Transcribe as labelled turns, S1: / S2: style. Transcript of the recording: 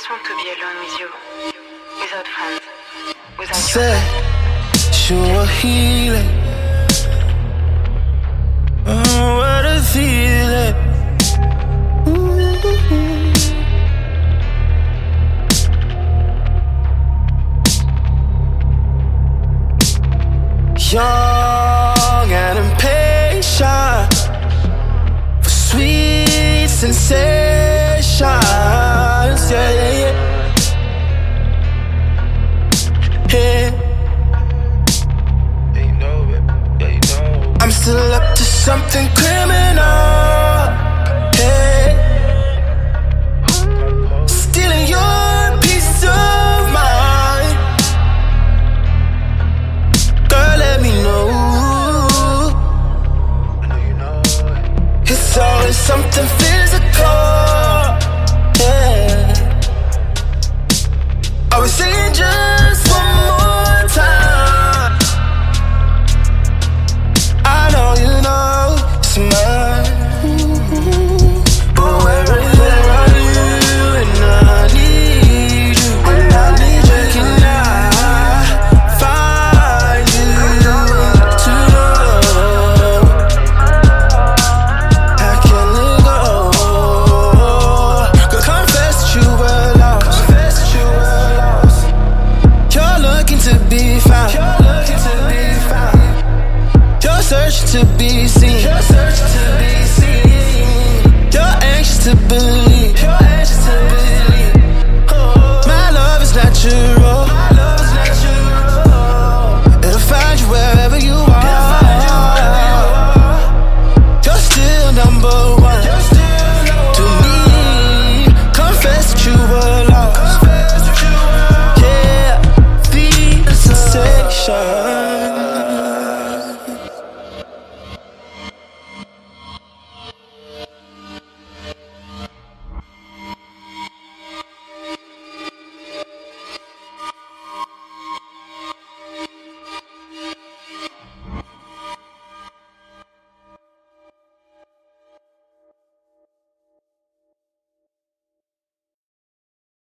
S1: just want to be alone with you, without friends, without
S2: Say, sure healing. Oh, what a feeling. Young and impatient for sweet sensations. Yeah, yeah, yeah. Yeah. Yeah, you know it. Yeah, you know. I'm still up to something criminal. Hey. Stealing your peace of mind. Girl, let me know. I know you know it. It's always something physical. Yeah. I was thinking